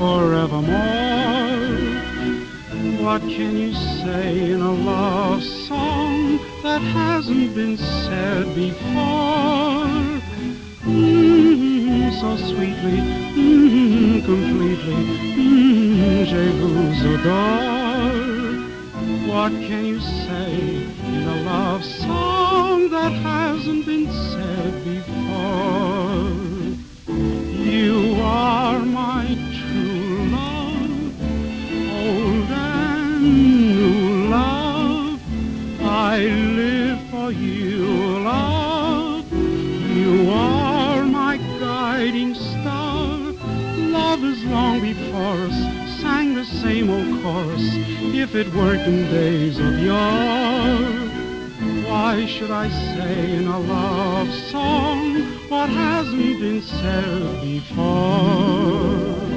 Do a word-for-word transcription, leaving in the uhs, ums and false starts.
forevermore. What can you say in a love song that hasn't been said before? Mm, so sweetly, mm, completely, mm, je vous adore. What can you say in a love song that hasn't been said before? You are my true love, old and new love. I live for you, love. You are my guiding star. Love is long before us, sang the same old chorus. If it weren't in days of yore, why should I say in a love song what hasn't been said before?